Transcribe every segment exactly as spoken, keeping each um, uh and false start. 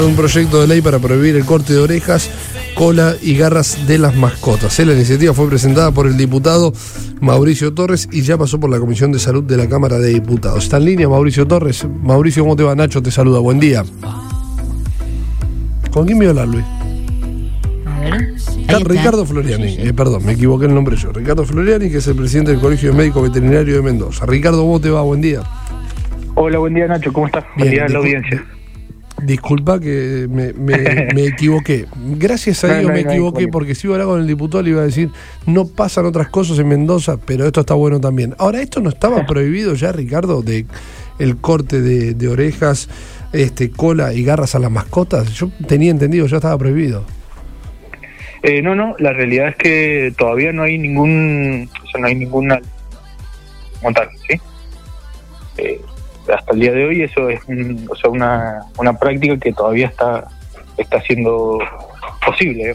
Un proyecto de ley para prohibir el corte de orejas, cola y garras de las mascotas. La iniciativa fue presentada por el diputado Mauricio Torres y ya pasó por la Comisión de Salud de la Cámara de Diputados. Está en línea Mauricio Torres. Mauricio, ¿cómo te va? Nacho te saluda, buen día. ¿Con quién me iba a hablar, Luis? A ver. Car- Ricardo Floriani, Sí, sí. Eh, perdón, me equivoqué el nombre yo. Ricardo Floriani, que es el presidente del Colegio Médico Veterinario de Mendoza. Ricardo, ¿cómo te va? Buen día. Hola, buen día Nacho, ¿cómo estás? Buen Bien, día a la discul- audiencia. Disculpa que me, me, me equivoqué. Gracias a No, Dios no, me no hay equivoqué, problema. porque si iba a hablar con el diputado le iba a decir, no pasan otras cosas en Mendoza, pero esto está bueno también. Ahora, ¿esto no estaba prohibido ya, Ricardo, de el corte de, de orejas, este, cola y garras a las mascotas? Yo tenía entendido, ya estaba prohibido. Eh, no, no, la realidad es que todavía no hay ningún, o sea, no hay ninguna montar, ¿sí? Eh, hasta el día de hoy eso es un, o sea, una, una práctica que todavía está está siendo posible. ¿eh?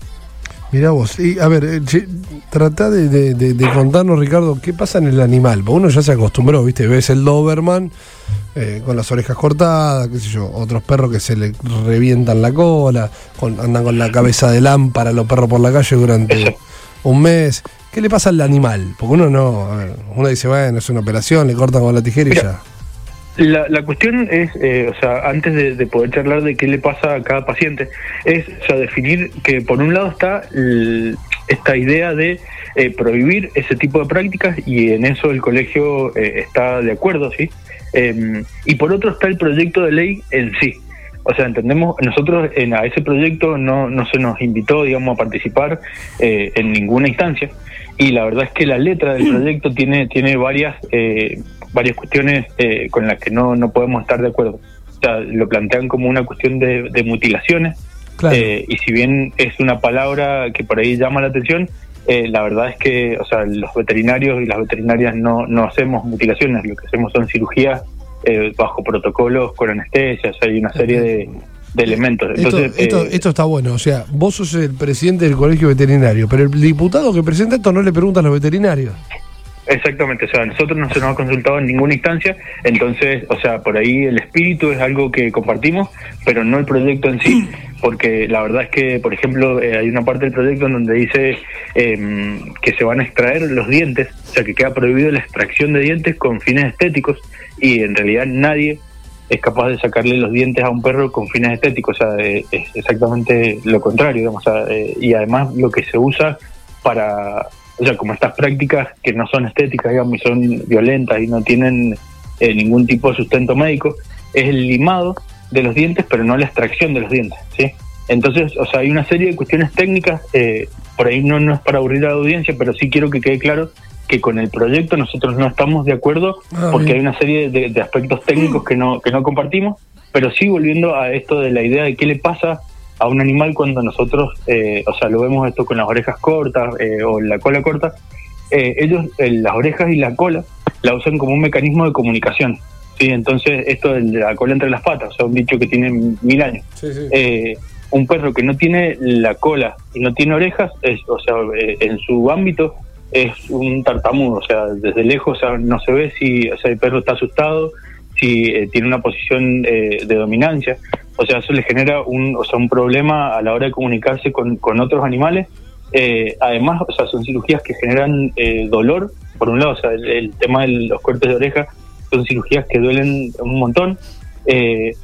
Mirá vos, y a ver, eh, che, tratá de, de, de, de contarnos, Ricardo, qué pasa en el animal. Porque uno ya se acostumbró, ¿viste? Ves el Doberman eh, con las orejas cortadas, qué sé yo, otros perros que se le revientan la cola, con, andan con la cabeza de lámpara los perros por la calle durante Eso. un mes. ¿Qué le pasa al animal? Porque uno no, a ver, uno dice, bueno, es una operación, le cortan con la tijera y Mira. ya. La, la cuestión es, eh, o sea, antes de, de poder charlar de qué le pasa a cada paciente, es, o sea, definir que por un lado está el, esta idea de eh, prohibir ese tipo de prácticas y en eso el colegio eh, está de acuerdo, ¿sí? Eh, y por otro está el proyecto de ley en sí. O sea, entendemos, nosotros en, a ese proyecto no, no se nos invitó, digamos, a participar eh, en ninguna instancia y la verdad es que la letra del proyecto tiene, tiene varias... Eh, varias cuestiones eh, con las que no, no podemos estar de acuerdo. O sea, lo plantean como una cuestión de, de mutilaciones, Claro. eh, y si bien es una palabra que por ahí llama la atención, eh, la verdad es que, o sea, los veterinarios y las veterinarias no, no hacemos mutilaciones, lo que hacemos son cirugías eh, bajo protocolos con anestesia, o sea, hay una serie de, de elementos. Entonces, esto, esto, eh, esto está bueno, o sea, vos sos el presidente del colegio veterinario, pero el diputado que presenta esto no le pregunta a los veterinarios. Exactamente, o sea, nosotros no se nos ha consultado en ninguna instancia, entonces, o sea, por ahí el espíritu es algo que compartimos, pero no el proyecto en sí, porque la verdad es que, por ejemplo, eh, hay una parte del proyecto en donde dice eh, que se van a extraer los dientes, o sea, que queda prohibido la extracción de dientes con fines estéticos, y en realidad nadie es capaz de sacarle los dientes a un perro con fines estéticos, o sea, eh, es exactamente lo contrario, digamos, o sea, eh, y además lo que se usa para... O sea, como estas prácticas que no son estéticas, digamos, y son violentas y no tienen eh, ningún tipo de sustento médico, es el limado de los dientes, pero no la extracción de los dientes, ¿sí? Entonces, o sea, hay una serie de cuestiones técnicas, eh, por ahí no, no es para aburrir a la audiencia, pero sí quiero que quede claro que con el proyecto nosotros no estamos de acuerdo, Ah, porque bien. hay una serie de, de aspectos técnicos que no, que no compartimos, pero sí volviendo a esto de la idea de qué le pasa a un animal cuando nosotros, eh, o sea, lo vemos esto con las orejas cortas eh, o la cola corta, eh, ellos eh, las orejas y la cola la usan como un mecanismo de comunicación, ¿sí? Entonces esto de la cola entre las patas, o sea, un dicho que tiene mil años. Sí, sí. Eh, un perro que no tiene la cola y no tiene orejas, es, o sea, eh, en su ámbito es un tartamudo, o sea, desde lejos, o sea, no se ve si, o sea, el perro está asustado, si eh, tiene una posición eh, de dominancia. O sea, eso le genera un, o sea, un problema a la hora de comunicarse con, con otros animales. Eh, además, o sea, son cirugías que generan eh, dolor, por un lado, o sea, el, el tema de los cortes de oreja son cirugías que duelen un montón. Eh,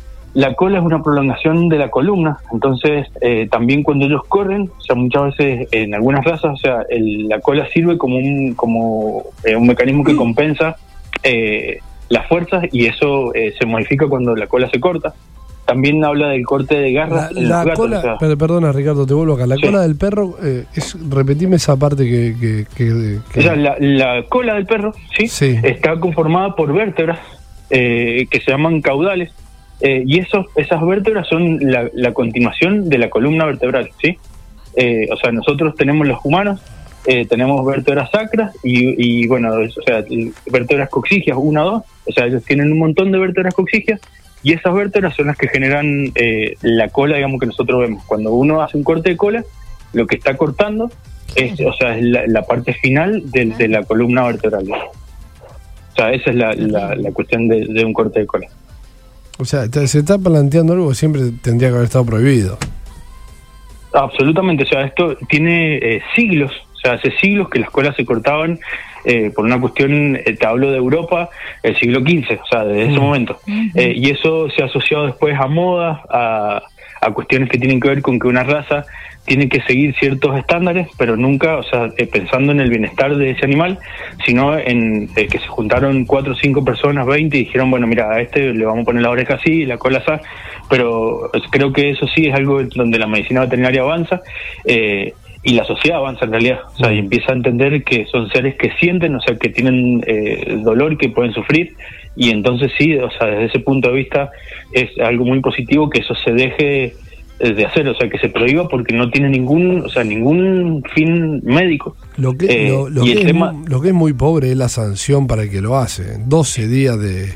la cola es una prolongación de la columna, entonces eh, también cuando ellos corren, o sea, muchas veces en algunas razas, o sea, el, la cola sirve como un, como, eh, un mecanismo que compensa eh, las fuerzas y eso eh, se modifica cuando la cola se corta. También habla del corte de garras La, en la los gatos, cola, o sea, per- perdona Ricardo, te vuelvo acá. La Sí. cola del perro, eh, es, repetime esa parte que... que, que- que- o sea, la, la cola del perro, ¿sí? Sí. Está conformada por vértebras eh, que se llaman caudales, eh, y esos, esas vértebras son la, la continuación de la columna vertebral, ¿sí? Eh, o sea, nosotros tenemos los humanos, eh, tenemos vértebras sacras y, y bueno, o sea, vértebras coxígeas, una o dos, o sea, ellos tienen un montón de vértebras coxígeas. Y esas vértebras son las que generan eh, la cola, digamos, que nosotros vemos. Cuando uno hace un corte de cola, lo que está cortando es, o sea, es la, la parte final de, de la columna vertebral. O sea, esa es la, la, la cuestión de, de un corte de cola. O sea, se está planteando algo que siempre tendría que haber estado prohibido. Absolutamente, o sea, esto tiene eh, siglos, o sea, hace siglos que las colas se cortaban eh, por una cuestión, eh, te hablo de Europa, el siglo quince, o sea, desde mm. ese momento. Mm-hmm. Eh, y eso se ha asociado después a modas, a, a cuestiones que tienen que ver con que una raza tiene que seguir ciertos estándares, pero nunca, o sea, eh, pensando en el bienestar de ese animal, sino en eh, que se juntaron cuatro o cinco personas, veinte, y dijeron, bueno, mira, a este le vamos a poner la oreja así, la cola así, pero creo que eso sí es algo donde la medicina veterinaria avanza, eh, y la sociedad avanza en realidad, o sea, y empieza a entender que son seres que sienten, o sea, que tienen eh, dolor, que pueden sufrir, y entonces sí, o sea, desde ese punto de vista es algo muy positivo que eso se deje de hacer, o sea, que se prohíba porque no tiene ningún, o sea, ningún fin médico. Lo que, eh, lo, lo, y que el tema... es, lo que es muy pobre es la sanción para el que lo hace. doce días de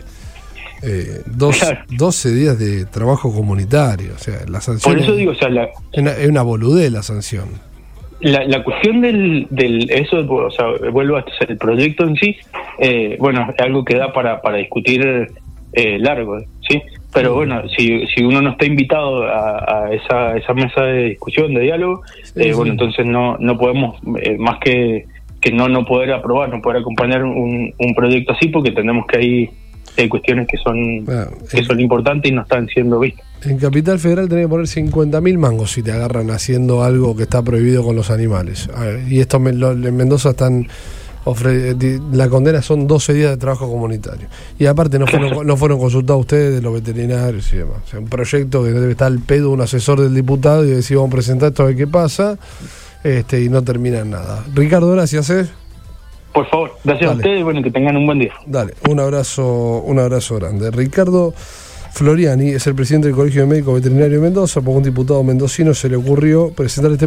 eh, dos, claro. doce días de trabajo comunitario, o sea, la sanción. Por eso es, digo, o sea, la, es, una, es una boludez la sanción. La, la cuestión del, del eso, o sea, vuelvo a el proyecto en sí, eh, bueno, es algo que da para, para discutir eh, largo, ¿sí? Pero bueno, si si uno no está invitado a, a esa esa mesa de discusión, de diálogo, sí, eh, sí. bueno, entonces no no podemos eh, más que que no no poder aprobar, no poder acompañar un, un proyecto así, porque tenemos que hay, hay cuestiones que son bueno, que en, son importantes y no están siendo vistas. En Capital Federal tenés que poner cincuenta mil mangos si te agarran haciendo algo que está prohibido con los animales. A ver, y esto en Mendoza están ofre, la condena son doce días de trabajo comunitario. Y aparte no fueron, no fueron consultados ustedes, los veterinarios y demás. O sea, un proyecto que debe estar al pedo de un asesor del diputado y decir vamos a presentar esto a ver qué pasa, este, y no termina en nada. Ricardo, gracias, ¿eh? Por favor, gracias Dale. a ustedes y bueno, que tengan un buen día. Dale, un abrazo, un abrazo grande. Ricardo Floriani es el presidente del Colegio de Médicos Veterinarios de Mendoza. Por un diputado mendocino se le ocurrió presentar este